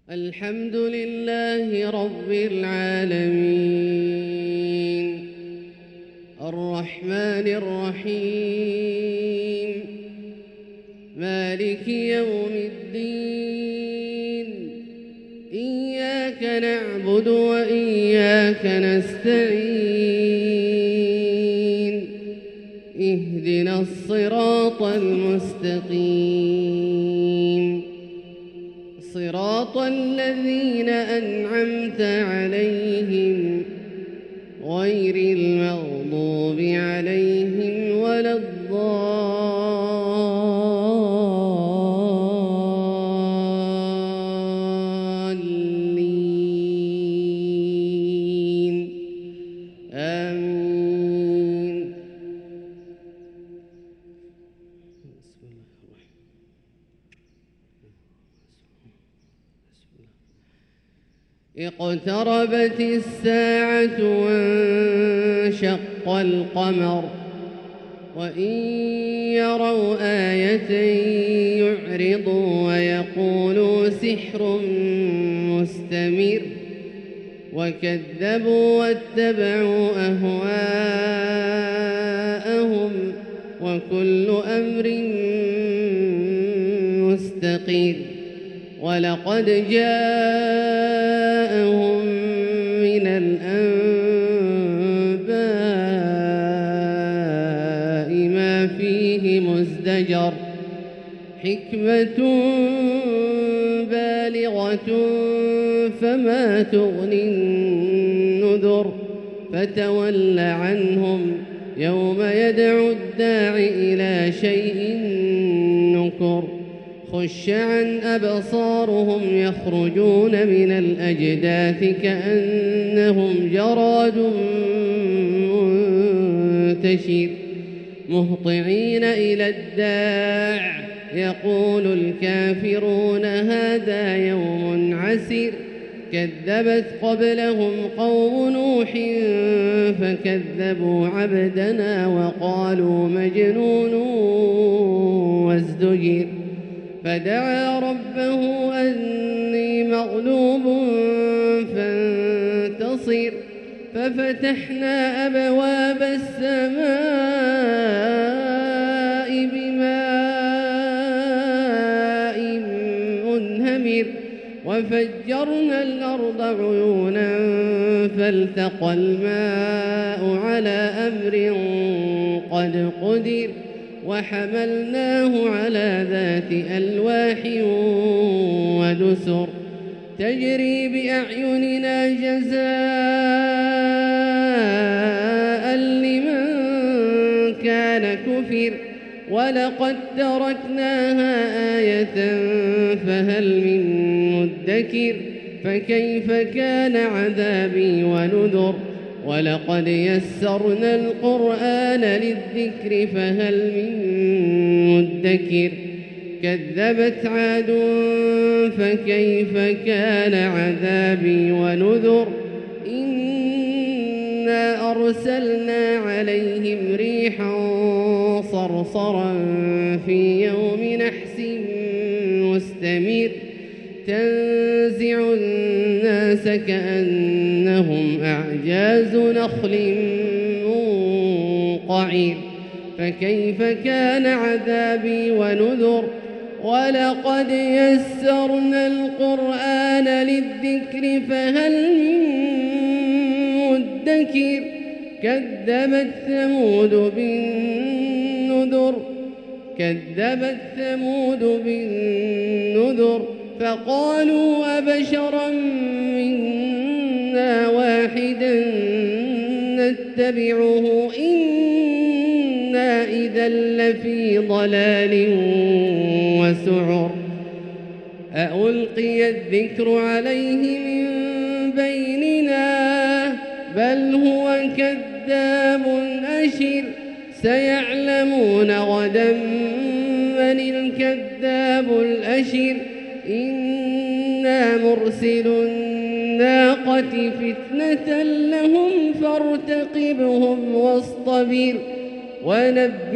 الحمد لله رب العالمين الرحمن الرحيم مالك يوم الدين إياك نعبد وإياك نستعين اهدنا الصراط المستقيم صراط الذين أنعمت عليهم غير المغضوب عليهم ولا الضالين آمين. اقتربت الساعة وانشق القمر وإن يروا آية يعرضوا ويقولوا سحر مستمر وكذبوا واتبعوا أهواءهم وكل أمر مستقر ولقد جاءهم من الأنباء ما فيه مزدجر حكمة بالغة فما تغني النذر فتول عنهم يوم يدعو الداع إلى شيء نكر خش عن أبصارهم يخرجون من الأجداث كأنهم جراد منتشر مهطعين إلى الداع يقول الكافرون هذا يوم عسر كذبت قبلهم قوم نوح فكذبوا عبدنا وقالوا مجنون وازدجر فدعا ربه أني مغلوب فانتصر ففتحنا أبواب السماء بماء منهمر وفجرنا الأرض عيونا فالتقى الماء على أمر قد قدر وحملناه على ذات ألواح ودسر تجري بأعيننا جزاء لمن كان كفر ولقد تركناها آية فهل من مدكر فكيف كان عذابي ونذر ولقد يسرنا القرآن للذكر فهل من مدكر كذبت عاد فكيف كان عذابي ونذر إنا أرسلنا عليهم ريحا صرصرا في يوم نحس مستمر تنزع الناس كأنهم أعجاز نخل منقعر فكيف كان عذابي ونذر ولقد يسرنا القرآن للذكر فهل من مدكر كذبت ثمود بالنذر فقالوا أبشرا منا واحدا نتبعه إنا إذا لفي ضلال وسعر أألقي الذكر عليه من بيننا بل هو كذاب أشر سيعلمون غدا من الكذاب الأشر إنا مرسل الناقة فتنة لهم فارتقبهم واصطبر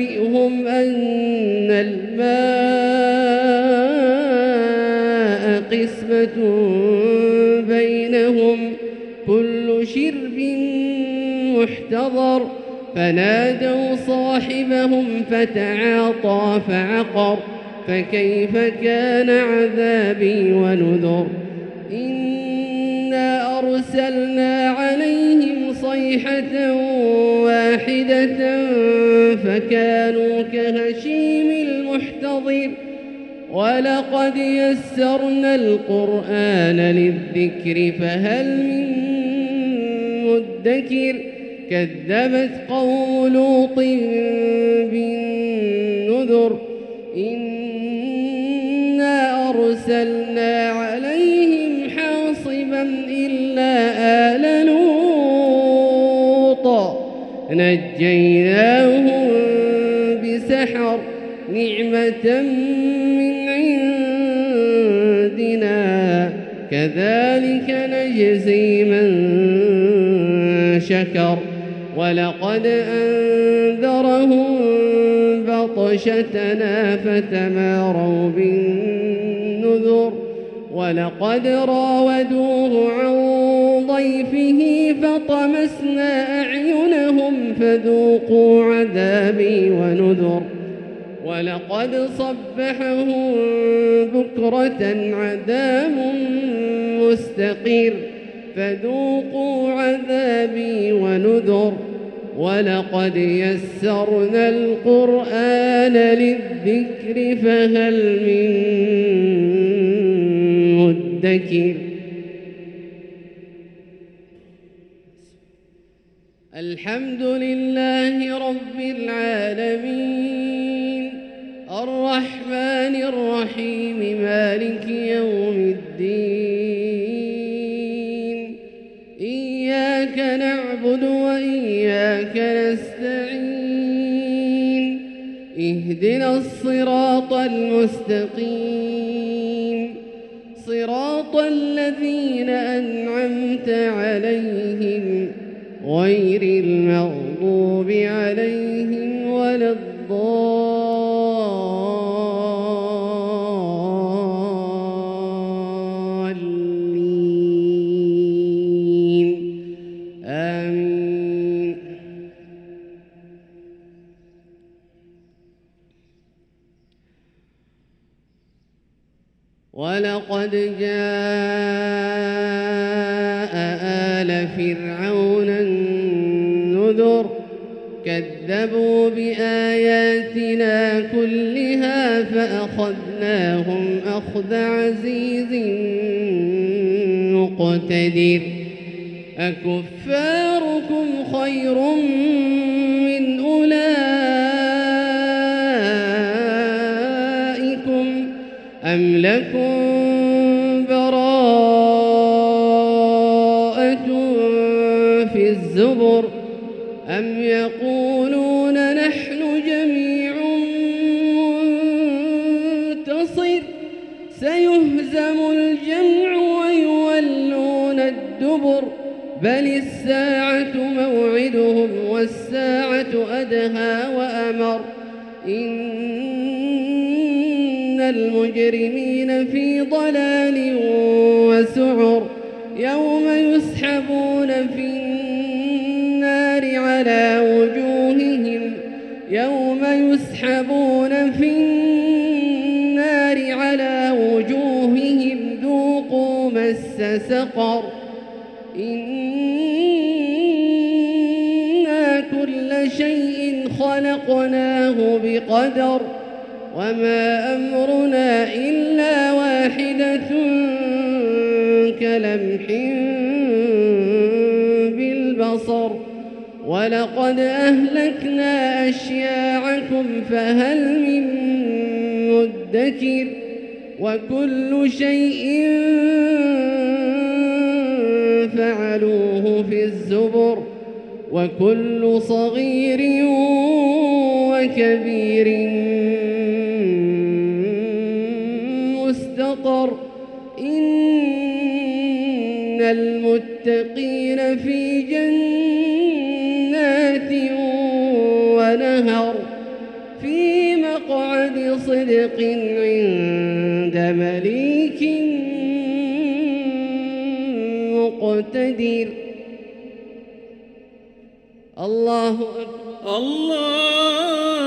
ونبئهم أن الماء قسمة بينهم كل شرب محتضر فنادوا صاحبهم فتعاطى فعقر فكيف كان عذابي ونذر إنا أرسلنا عليهم صيحة واحدة فكانوا كهشيم المحتضر ولقد يسرنا القرآن للذكر فهل من مدكر كذبت قوم لوط بالنذر إنا أرسلنا عليهم حاصبا إلا آل لوط نجيناهم بسحر نعمة من عندنا كذلك نجزي من شكر ولقد أنذرهم بطشتنا فتماروا بالنذر ولقد راودوه عن ضيفه فطمسنا أعينهم فذوقوا عذابي ونذر ولقد صبحهم بكرة عذاب مستقر فذوقوا عذابي ونذر ولقد يسرنا القرآن للذكر فهل من مدكر الحمد لله رب العالمين الرحمن الرحيم مالك يوم الدين إياك نعبد وإياك نستعين اهدنا الصراط المستقيم صراط الذين أنعمت عليهم غير المغضوب عليهم ولا الضالين آمين ولقد جاء آل فرعون النذر كذبوا بآياتنا كلها فأخذناهم أخذ عزيز مقتدر أكفاركم خير من أولئكم أم لكم براءة في الزبر أم يقولون نحن جميع منتصر سيهزم الجمع ويولون الدبر بل الساعة موعدهم والساعة أدهى وأمر إن المجرمين في ضلال وسعر يوم يسحبون في النار على وجوههم ذوقوا مس سقر إنا كل شيء خلقناه بقدر وما أمرنا إلا واحدة كلمح بالبصر ولقد أهلكنا أشياعكم فهل من مدكر وكل شيء فعلوه في الزبر وكل صغير وكبير مستطر إن المتقين في جنات ونهر في مقعد صدق عند مليك مقتدر. الله أكبر. الله